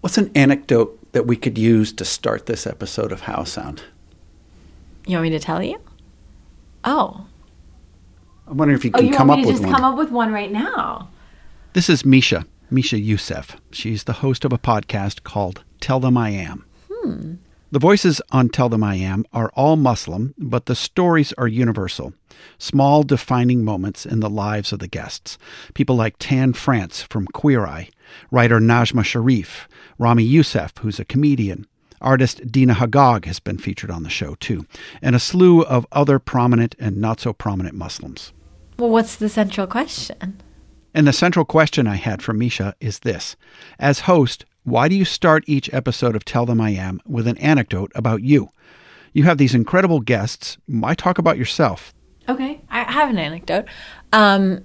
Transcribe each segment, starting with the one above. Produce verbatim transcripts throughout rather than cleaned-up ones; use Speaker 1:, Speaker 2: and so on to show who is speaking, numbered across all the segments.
Speaker 1: What's an anecdote that we could use to start this episode of How Sound?
Speaker 2: You want me to tell you? Oh.
Speaker 1: I'm wondering if you
Speaker 2: oh,
Speaker 1: can
Speaker 2: you
Speaker 1: come
Speaker 2: want
Speaker 1: up
Speaker 2: me to
Speaker 1: with
Speaker 2: just
Speaker 1: one.
Speaker 2: come up with one right now?
Speaker 1: This is Misha, Misha Youssef. She's the host of a podcast called Tell Them I Am.
Speaker 2: Hmm.
Speaker 1: The voices on Tell Them I Am are all Muslim, but the stories are universal. Small defining moments in the lives of the guests. People like Tan France from Queer Eye, writer Najma Sharif, Rami Youssef, who's a comedian. Artist Dina Haggag has been featured on the show too, and a slew of other prominent and not so prominent Muslims.
Speaker 2: Well, what's the central question?
Speaker 1: And the central question I had for Misha is this. As host, why do you start each episode of Tell Them I Am with an anecdote about you? You have these incredible guests. Why talk about yourself?
Speaker 2: Okay, I have an anecdote. Um,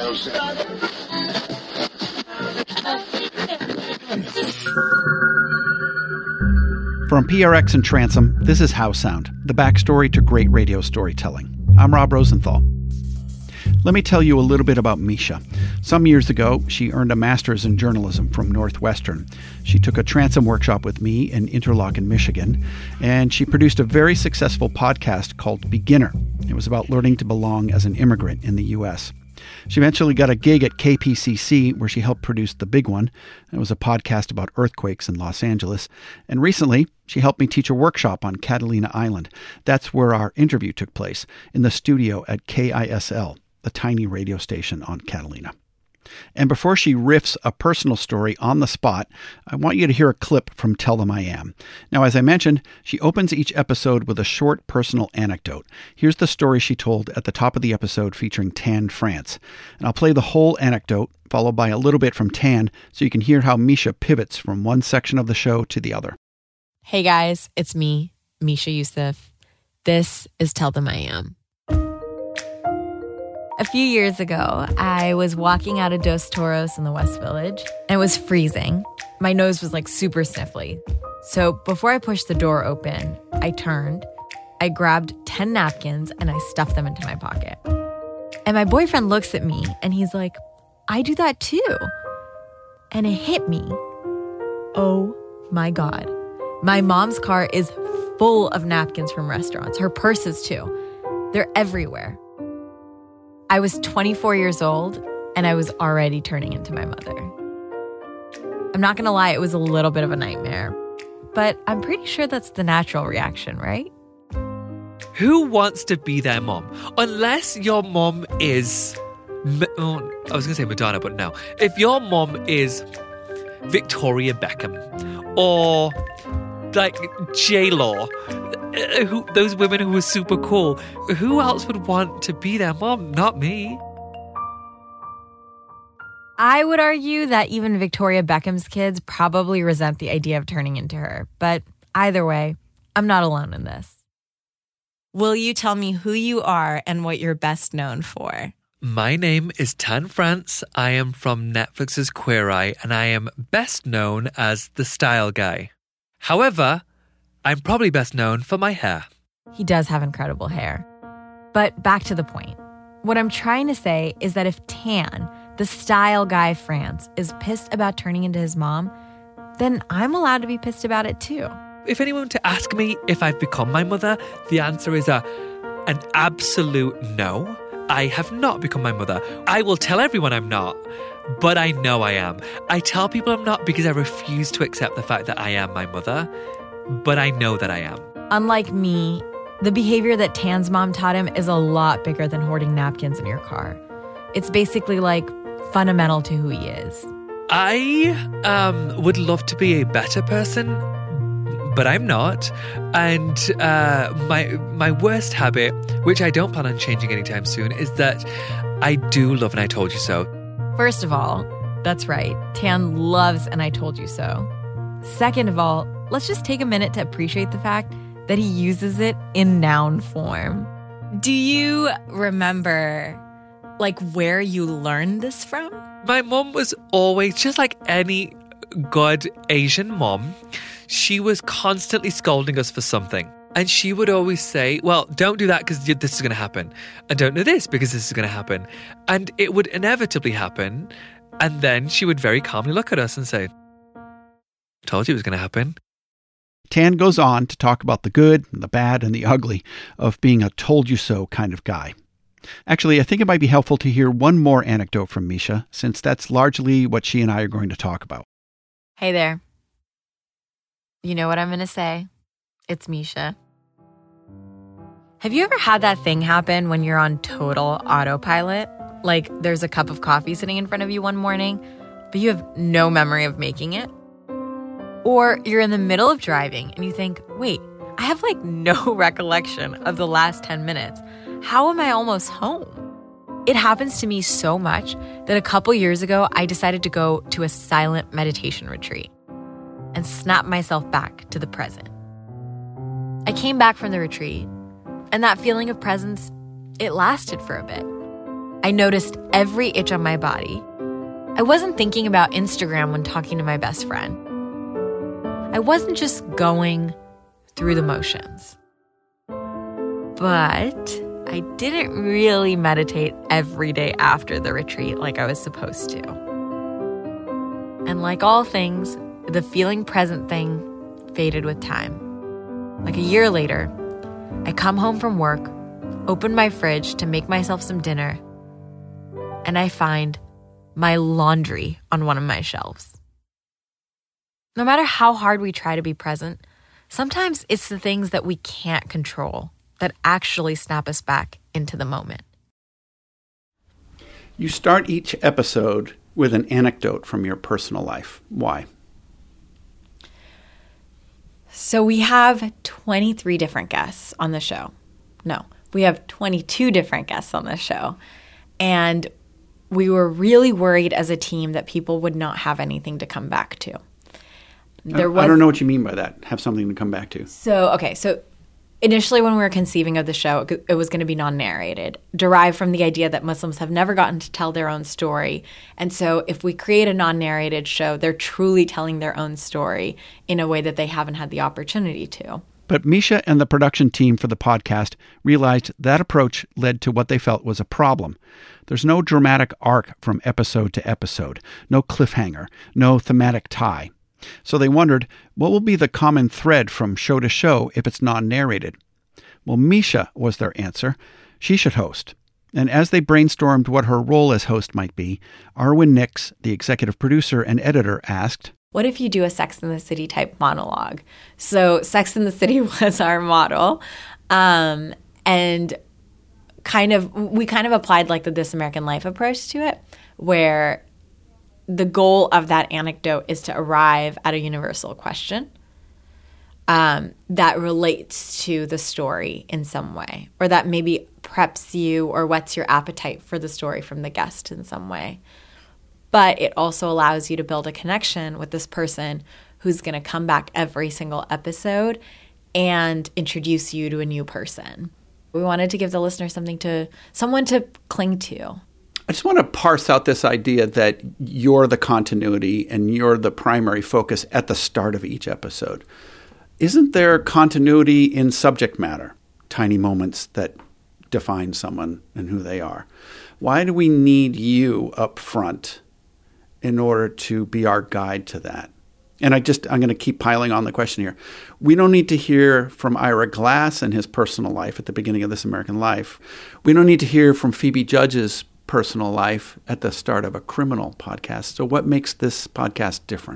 Speaker 1: From P R X and Transom, this is How Sound, the backstory to great radio storytelling. I'm Rob Rosenthal. Let me tell you a little bit about Misha. Some years ago, she earned a master's in journalism from Northwestern. She took a Transom workshop with me in Interlochen, Michigan, and she produced a very successful podcast called Beginner. It was about learning to belong as an immigrant in the U S. She eventually got a gig at K P C C, where she helped produce The Big One. It was a podcast about earthquakes in Los Angeles. And recently, she helped me teach a workshop on Catalina Island. That's where our interview took place, in the studio at K I S L. The tiny radio station on Catalina. And before she riffs a personal story on the spot, I want you to hear a clip from Tell Them I Am. Now, as I mentioned, she opens each episode with a short personal anecdote. Here's the story she told at the top of the episode featuring Tan France. And I'll play the whole anecdote, followed by a little bit from Tan, so you can hear how Misha pivots from one section of the show to the other.
Speaker 3: Hey guys, it's me, Misha Youssef. This is Tell Them I Am. A few years ago, I was walking out of Dos Toros in the West Village, and it was freezing. My nose was like super sniffly. So before I pushed the door open, I turned, I grabbed ten napkins, and I stuffed them into my pocket. And my boyfriend looks at me, and he's like, I do that too. And it hit me. Oh my God. My mom's car is full of napkins from restaurants, her purses too. They're everywhere. I was twenty-four years old, and I was already turning into my mother. I'm not going to lie, it was a little bit of a nightmare. But I'm pretty sure that's the natural reaction, right?
Speaker 4: Who wants to be their mom? Unless your mom is... Oh, I was going to say Madonna, but no. If your mom is Victoria Beckham or like J-Lo... Who, those women who were super cool. Who else would want to be their mom? Not me.
Speaker 3: I would argue that even Victoria Beckham's kids probably resent the idea of turning into her. But either way, I'm not alone in this.
Speaker 5: Will you tell me who you are and what you're best known for?
Speaker 4: My name is Tan France. I am from Netflix's Queer Eye, and I am best known as the style guy. However, I'm probably best known for my hair.
Speaker 3: He does have incredible hair. But back to the point. What I'm trying to say is that if Tan, the style guy France, is pissed about turning into his mom, then I'm allowed to be pissed about it too.
Speaker 4: If anyone were to ask me if I've become my mother, the answer is a, an absolute no. I have not become my mother. I will tell everyone I'm not, but I know I am. I tell people I'm not because I refuse to accept the fact that I am my mother. But I know that I am.
Speaker 3: Unlike me, the behavior that Tan's mom taught him is a lot bigger than hoarding napkins in your car. It's basically like fundamental to who he is.
Speaker 4: I um, would love to be a better person, but I'm not. And uh, my my worst habit, which I don't plan on changing anytime soon, is that I do love an I told you so.
Speaker 3: First of all, that's right. Tan loves an I told you so. Second of all, let's just take a minute to appreciate the fact that he uses it in noun form.
Speaker 5: Do you remember, like, where you learned this from?
Speaker 4: My mom was always, just like any good Asian mom, she was constantly scolding us for something. And she would always say, well, don't do that because this is going to happen. And don't do this because this is going to happen. And it would inevitably happen. And then she would very calmly look at us and say, Told you it was going to happen.
Speaker 1: Tan goes on to talk about the good, and the bad, and the ugly of being a told-you-so kind of guy. Actually, I think it might be helpful to hear one more anecdote from Misha, since that's largely what she and I are going to talk about.
Speaker 3: Hey there. You know what I'm going to say? It's Misha. Have you ever had that thing happen when you're on total autopilot? Like there's a cup of coffee sitting in front of you one morning, but you have no memory of making it? Or you're in the middle of driving and you think, wait, I have like no recollection of the last ten minutes. How am I almost home? It happens to me so much that a couple years ago, I decided to go to a silent meditation retreat and snap myself back to the present. I came back from the retreat, and that feeling of presence, it lasted for a bit. I noticed every itch on my body. I wasn't thinking about Instagram when talking to my best friend. I wasn't just going through the motions. But I didn't really meditate every day after the retreat like I was supposed to. And like all things, the feeling present thing faded with time. Like a year later, I come home from work, open my fridge to make myself some dinner, and I find my laundry on one of my shelves. No matter how hard we try to be present, sometimes it's the things that we can't control that actually snap us back into the moment.
Speaker 1: You start each episode with an anecdote from your personal life. Why?
Speaker 2: So we have twenty-three different guests on the show. No, we have twenty-two different guests on the show. And we were really worried as a team that people would not have anything to come back to. There was,
Speaker 1: I don't know what you mean by that, have something to come back to.
Speaker 2: So, okay, so initially when we were conceiving of the show, it was going to be non-narrated, derived from the idea that Muslims have never gotten to tell their own story. And so if we create a non-narrated show, they're truly telling their own story in a way that they haven't had the opportunity to.
Speaker 1: But Misha and the production team for the podcast realized that approach led to what they felt was a problem. There's no dramatic arc from episode to episode, no cliffhanger, no thematic tie. So they wondered, what will be the common thread from show to show if it's non-narrated? Well, Misha was their answer. She should host. And as they brainstormed what her role as host might be, Arwen Nix, the executive producer and editor, asked,
Speaker 2: what if you do a Sex and the City type monologue? So Sex and the City was our model. Um, and kind of, we kind of applied like the This American Life approach to it, where the goal of that anecdote is to arrive at a universal question um, that relates to the story in some way, or that maybe preps you or whets your appetite for the story from the guest in some way. But it also allows you to build a connection with this person who's going to come back every single episode and introduce you to a new person. We wanted to give the listener something to, someone to cling to.
Speaker 1: I just want to parse out this idea that you're the continuity and you're the primary focus at the start of each episode. Isn't there continuity in subject matter, tiny moments that define someone and who they are? Why do we need you up front in order to be our guide to that? And I just, I'm going to keep piling on the question here. We don't need to hear from Ira Glass and his personal life at the beginning of This American Life. We don't need to hear from Phoebe Judge's personal life at the start of a criminal podcast. So what makes this podcast different?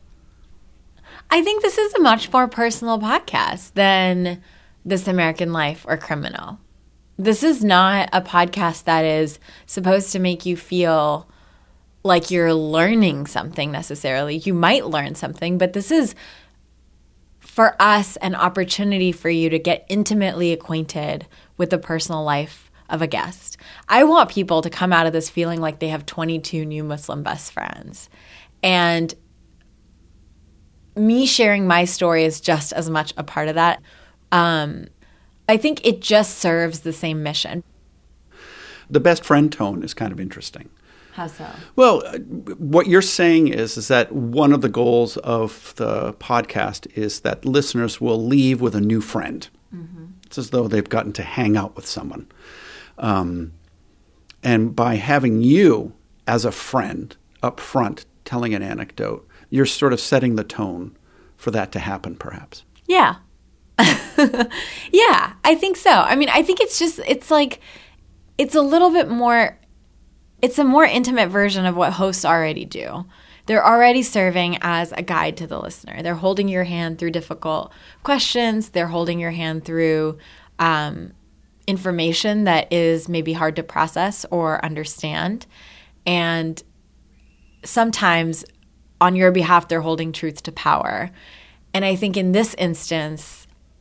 Speaker 2: I think this is a much more personal podcast than This American Life or Criminal. This is not a podcast that is supposed to make you feel like you're learning something necessarily. You might learn something, but this is, for us, an opportunity for you to get intimately acquainted with the personal life of a guest. I want people to come out of this feeling like they have twenty-two new Muslim best friends. And me sharing my story is just as much a part of that. Um, I think it just serves the same mission.
Speaker 1: The best friend tone is kind of interesting.
Speaker 2: How so?
Speaker 1: Well, what you're saying is, is that one of the goals of the podcast is that listeners will leave with a new friend. Mm-hmm. It's as though they've gotten to hang out with someone. Um, and by having you as a friend up front telling an anecdote, you're sort of setting the tone for that to happen, perhaps.
Speaker 2: Yeah. Yeah, I think so. I mean, I think it's just, it's like, it's a little bit more, it's a more intimate version of what hosts already do. They're already serving as a guide to the listener. They're holding your hand through difficult questions. They're holding your hand through um, information that is maybe hard to process or understand. And sometimes on your behalf, they're holding truth to power. And I think in this instance,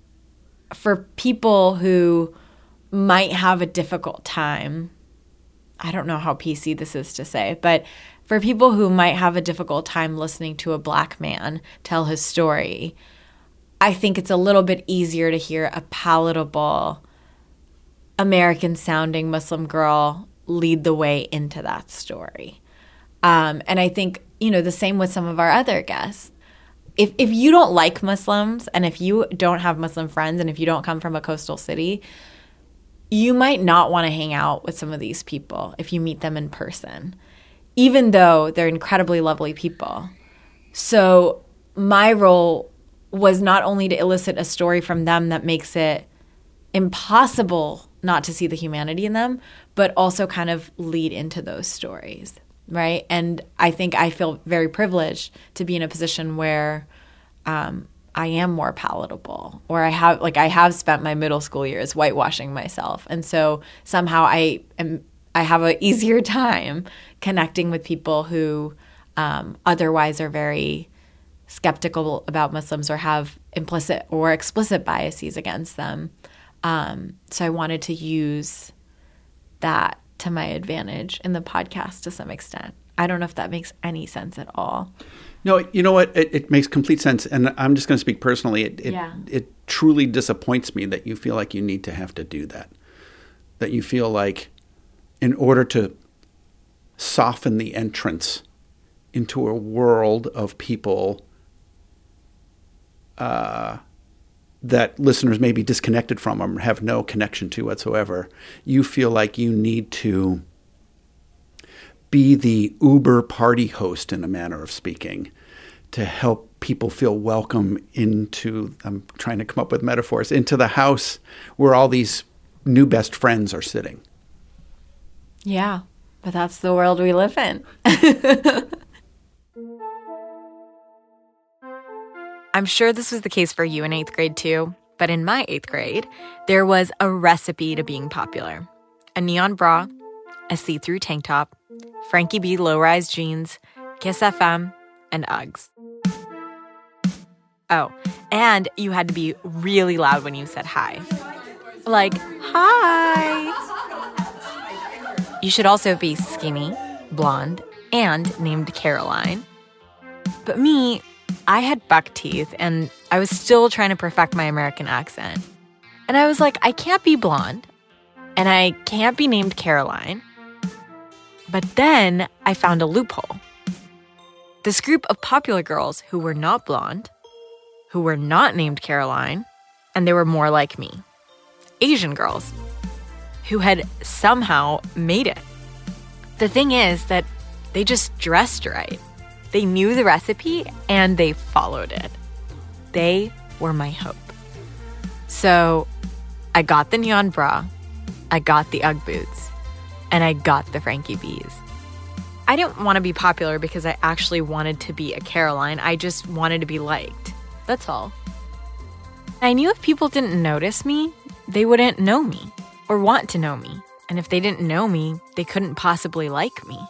Speaker 2: for people who might have a difficult time, I don't know how P C this is to say, but for people who might have a difficult time listening to a Black man tell his story, I think it's a little bit easier to hear a palatable American-sounding Muslim girl lead the way into that story. Um, and I think, you know, the same with some of our other guests. If if you don't like Muslims and if you don't have Muslim friends and if you don't come from a coastal city, you might not want to hang out with some of these people if you meet them in person, even though they're incredibly lovely people. So my role was not only to elicit a story from them that makes it impossible not to see the humanity in them, but also kind of lead into those stories. Right. And I think I feel very privileged to be in a position where um, I am more palatable, or I have like I have spent my middle school years whitewashing myself. And so somehow I am I have an easier time connecting with people who um, otherwise are very skeptical about Muslims or have implicit or explicit biases against them. Um, so I wanted to use that to my advantage in the podcast to some extent. I don't know if that makes any sense at all.
Speaker 1: No, you know what? It, it makes complete sense. And I'm just going to speak personally. It, it,
Speaker 2: Yeah.
Speaker 1: it truly disappoints me that you feel like you need to have to do that. That you feel like in order to soften the entrance into a world of people uh, that listeners may be disconnected from or have no connection to whatsoever, you feel like you need to be the Uber party host, in a manner of speaking, to help people feel welcome into, I'm trying to come up with metaphors, into the house where all these new best friends are sitting.
Speaker 2: Yeah, but that's the world we live in.
Speaker 3: I'm sure this was the case for you in eighth grade too, but in my eighth grade, there was a recipe to being popular. A neon bra, a see-through tank top, Frankie B low-rise jeans, Kiss F M, and Uggs. Oh, and you had to be really loud when you said hi. Like, hi! You should also be skinny, blonde, and named Caroline. But me, I had buck teeth, and I was still trying to perfect my American accent. And I was like, I can't be blonde, and I can't be named Caroline. But then I found a loophole. This group of popular girls who were not blonde, who were not named Caroline, and they were more like me. Asian girls who had somehow made it. The thing is that they just dressed right. They knew the recipe and they followed it. They were my hope. So I got the neon bra, I got the Ugg boots, and I got the Frankie B's. I didn't want to be popular because I actually wanted to be a Caroline. I just wanted to be liked. That's all. I knew if people didn't notice me, they wouldn't know me or want to know me. And if they didn't know me, they couldn't possibly like me.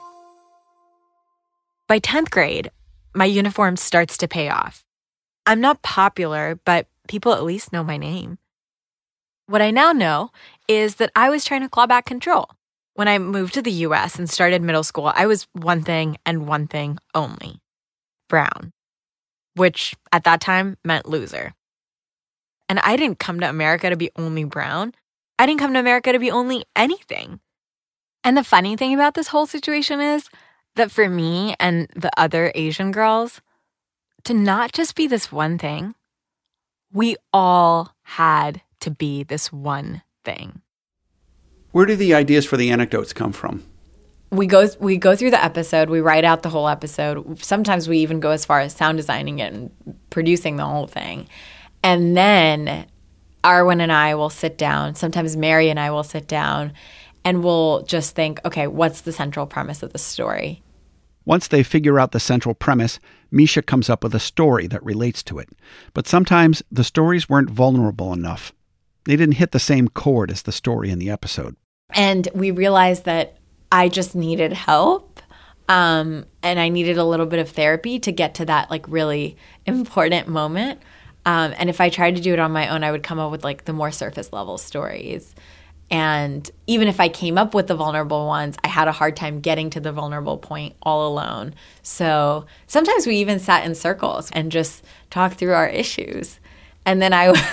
Speaker 3: By tenth grade, my uniform starts to pay off. I'm not popular, but people at least know my name. What I now know is that I was trying to claw back control. When I moved to the U S and started middle school, I was one thing and one thing only: brown, which at that time meant loser. And I didn't come to America to be only brown. I didn't come to America to be only anything. And the funny thing about this whole situation is that for me and the other Asian girls, to not just be this one thing, we all had to be this one thing.
Speaker 1: Where do the ideas for the anecdotes come from?
Speaker 2: we go we go through the episode, we write out the whole episode. Sometimes we even go as far as sound designing it and producing the whole thing. And then Arwen and I will sit down, sometimes Mary and I will sit down, and we'll just think, okay, what's the central premise of the story?
Speaker 1: Once they figure out the central premise, Misha comes up with a story that relates to it. But sometimes the stories weren't vulnerable enough. They didn't hit the same chord as the story in the episode.
Speaker 2: And we realized that I just needed help, um, and I needed a little bit of therapy to get to that like really important moment. Um, and if I tried to do it on my own, I would come up with like the more surface level stories. And even if I came up with the vulnerable ones, I had a hard time getting to the vulnerable point all alone. So sometimes we even sat in circles and just talked through our issues. And then I,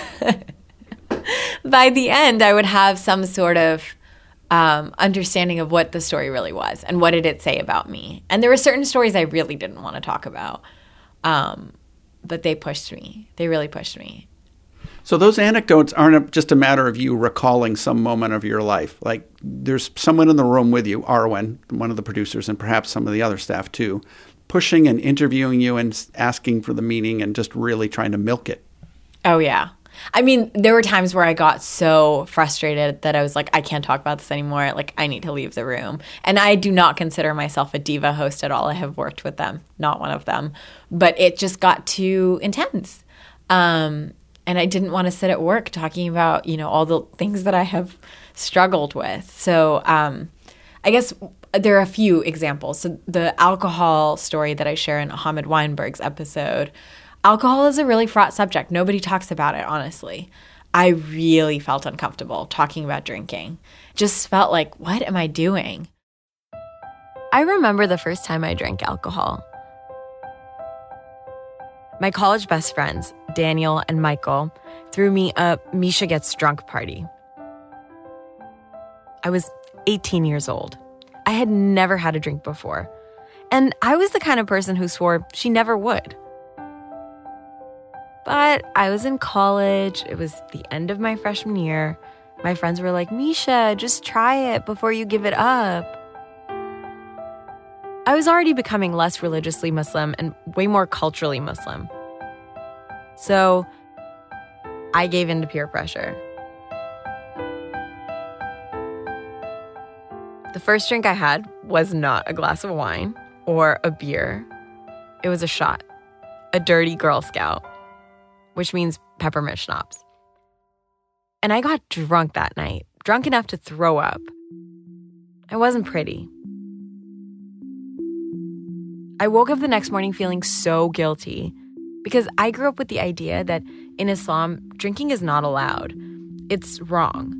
Speaker 2: by the end, I would have some sort of um, understanding of what the story really was and what did it say about me. And there were certain stories I really didn't want to talk about, um, but they pushed me. They really pushed me.
Speaker 1: So those anecdotes aren't just a matter of you recalling some moment of your life. Like there's someone in the room with you, Arwen, one of the producers, and perhaps some of the other staff too, pushing and interviewing you and asking for the meaning and just really trying to milk it.
Speaker 2: Oh, yeah. I mean, there were times where I got so frustrated that I was like, I can't talk about this anymore. Like, I need to leave the room. And I do not consider myself a diva host at all. I have worked with them, not one of them. But it just got too intense. Um, and I didn't want to sit at work talking about, you know, all the things that I have struggled with. So um, I guess there are a few examples. So the alcohol story that I share in Ahmed Weinberg's episode, alcohol is a really fraught subject. Nobody talks about it, honestly. I really felt uncomfortable talking about drinking. Just felt like, what am I doing?
Speaker 3: I remember the first time I drank alcohol. My college best friends, Daniel and Michael, threw me a Misha Gets Drunk party. I was eighteen years old. I had never had a drink before. And I was the kind of person who swore she never would. But I was in college. It was the end of my freshman year. My friends were like, Misha, just try it before you give it up. I was already becoming less religiously Muslim and way more culturally Muslim. So I gave in to peer pressure. The first drink I had was not a glass of wine or a beer. It was a shot, a dirty Girl Scout, which means peppermint schnapps. And I got drunk that night, drunk enough to throw up. I wasn't pretty. I woke up the next morning feeling so guilty because I grew up with the idea that in Islam, drinking is not allowed. It's wrong.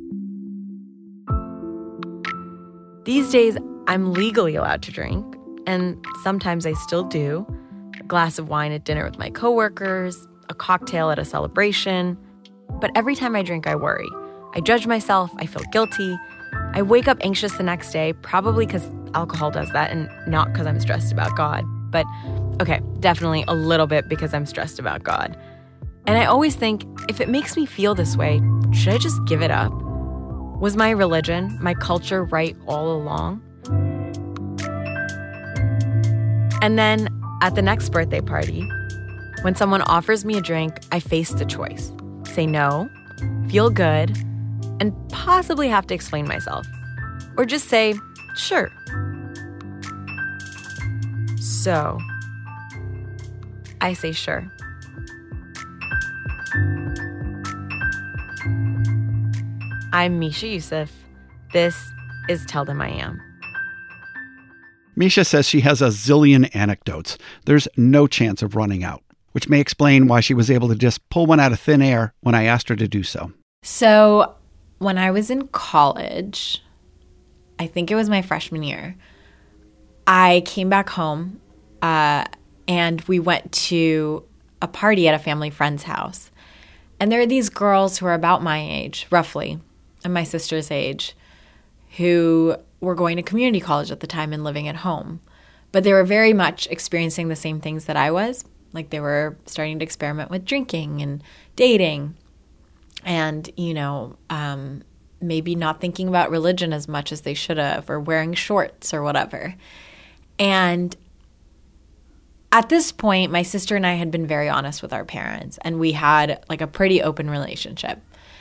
Speaker 3: These days, I'm legally allowed to drink, and sometimes I still do. A glass of wine at dinner with my coworkers, a cocktail at a celebration. But every time I drink, I worry. I judge myself, I feel guilty. I wake up anxious the next day, probably because alcohol does that and not because I'm stressed about God. But, okay, definitely a little bit because I'm stressed about God. And I always think, if it makes me feel this way, should I just give it up? Was my religion, my culture right all along? And then, at the next birthday party, when someone offers me a drink, I face the choice. Say no, feel good, and possibly have to explain myself. Or just say, sure. So, I say sure. I'm Misha Youssef. This is Tell Them I Am.
Speaker 1: Misha says she has a zillion anecdotes. There's no chance of running out, which may explain why she was able to just pull one out of thin air when I asked her to do so.
Speaker 2: So when I was in college, I think it was my freshman year, I came back home uh, and we went to a party at a family friend's house. And there are these girls who are about my age, roughly, and my sister's age, who were going to community college at the time and living at home. But they were very much experiencing the same things that I was. Like they were starting to experiment with drinking and dating and, you know, um, maybe not thinking about religion as much as they should have, or wearing shorts or whatever. And at this point, my sister and I had been very honest with our parents, and we had like a pretty open relationship.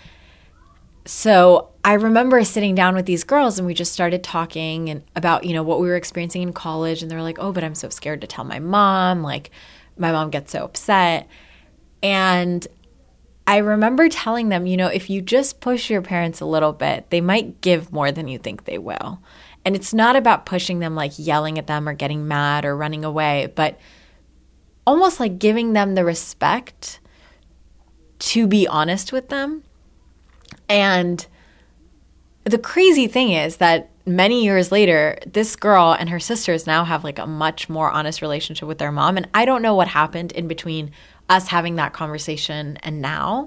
Speaker 2: So I remember sitting down with these girls, and we just started talking and about, you know, what we were experiencing in college. And they were like, oh, but I'm so scared to tell my mom. Like, my mom gets so upset. And I remember telling them, you know, if you just push your parents a little bit, they might give more than you think they will. And it's not about pushing them, like yelling at them or getting mad or running away, but almost like giving them the respect to be honest with them. And the crazy thing is that many years later, this girl and her sisters now have like a much more honest relationship with their mom. And I don't know what happened in between us having that conversation and now.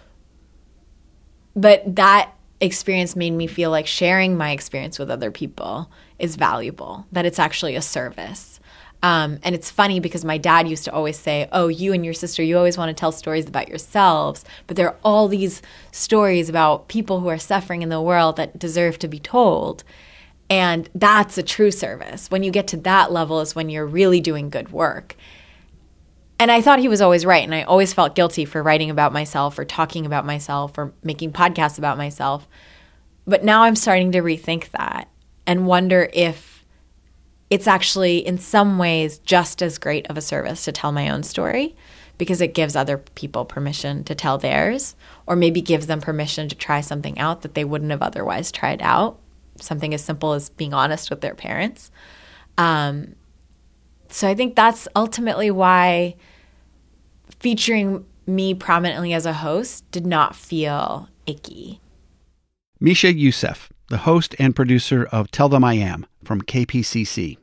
Speaker 2: But that experience made me feel like sharing my experience with other people is valuable, that it's actually a service. Um, and it's funny because my dad used to always say, oh, you and your sister, you always want to tell stories about yourselves, but there are all these stories about people who are suffering in the world that deserve to be told. And that's a true service. When you get to that level is when you're really doing good work. And I thought he was always right, and I always felt guilty for writing about myself or talking about myself or making podcasts about myself. But now I'm starting to rethink that and wonder if it's actually in some ways just as great of a service to tell my own story, because it gives other people permission to tell theirs, or maybe gives them permission to try something out that they wouldn't have otherwise tried out, something as simple as being honest with their parents. Um, so I think that's ultimately why featuring me prominently as a host did not feel icky.
Speaker 1: Misha Youssef, the host and producer of Tell Them I Am from K P C C.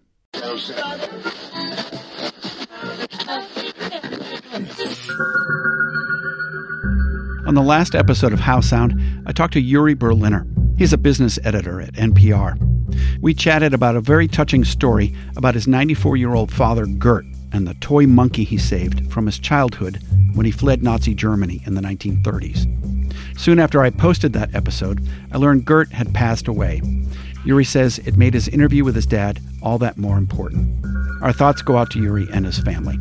Speaker 1: On the last episode of How Sound, I talked to Yuri Berliner. He's a business editor at N P R. We chatted about a very touching story about his ninety-four-year-old father, Gert, and the toy monkey he saved from his childhood when he fled Nazi Germany in the nineteen thirties. Soon after I posted that episode, I learned Gert had passed away. Yuri says it made his interview with his dad all that more important. Our thoughts go out to Yuri and his family.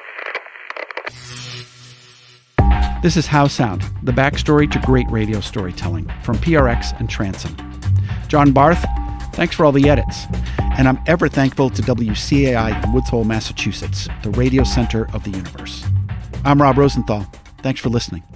Speaker 1: This is How Sound, the backstory to great radio storytelling from P R X and Transom. John Barth, thanks for all the edits. And I'm ever thankful to W C A I in Woods Hole, Massachusetts, the radio center of the universe. I'm Rob Rosenthal. Thanks for listening.